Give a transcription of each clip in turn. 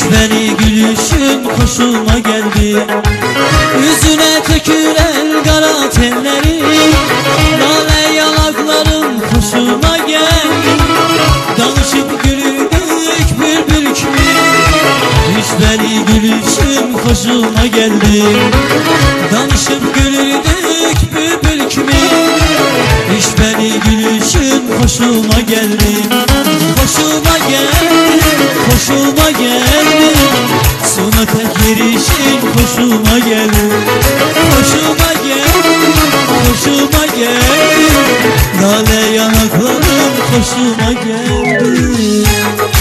Düşbeni gülüşün hoşuma geldi. Yüzüne tökülen kara telleri, lale yanakların hoşuma geldi. Danışıp gülürdük bülbül gibi. Düşbeni gülüşün hoşuma geldi. Danışıp gülürdük bülbül gibi. Düşbeni gülüşün hoşuma geldi. Hoşuma geldi, hoşuma geldi. Sona tek yerişin hoşuma geldi. Hoşuma geldi, hoşuma geldi. Lale yanakların hoşuma geldi.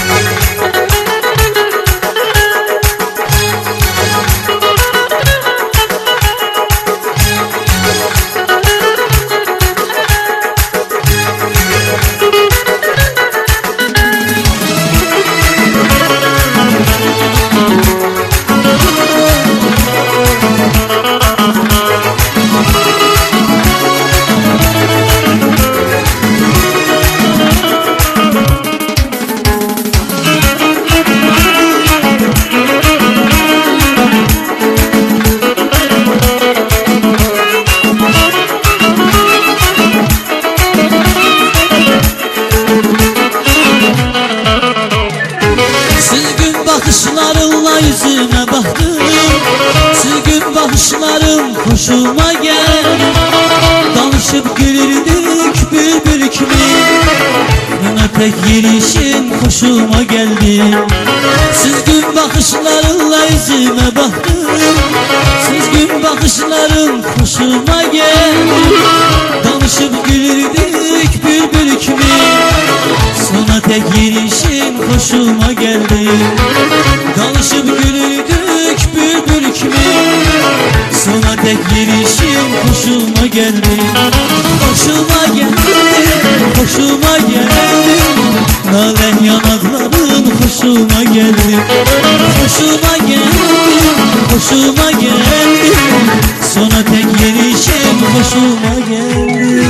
Bakışlarınla yüzüme baktım, sürgün bakışların hoşuma geldi. Danışıp gülürdük bülbül gibi. Yana pek gelişin hoşuma geldi. Sürgün bakışlarınla yüzüme baktım, sürgün bakışların hoşuma geldi. Danışıp gülürdük bülbül gibi. Sona tek gelişin hoşuma geldi. Danışıp gülürdük bülbül gibi. Sona tek gelişin hoşuma geldi. Hoşuma geldi, hoşuma geldi. Lale yanakların hoşuma geldi. Hoşuma geldi, hoşuma geldi. Sona tek gelişin hoşuma geldi.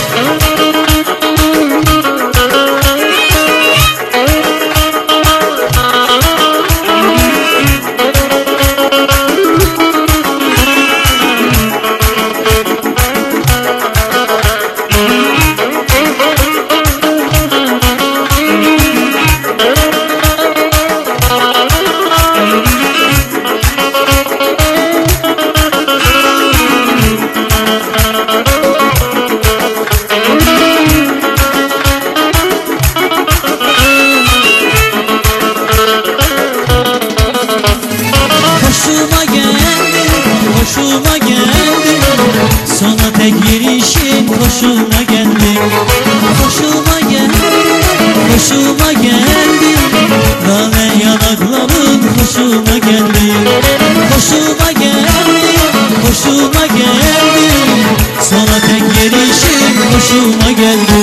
Hoşuma geldi, sona tek gelişin hoşuma geldi. Hoşuma geldi, hoşuma geldi. Lale yanakların hoşuma geldi. Hoşuma geldi, hoşuma geldi. Sona tek gelişin hoşuma geldi.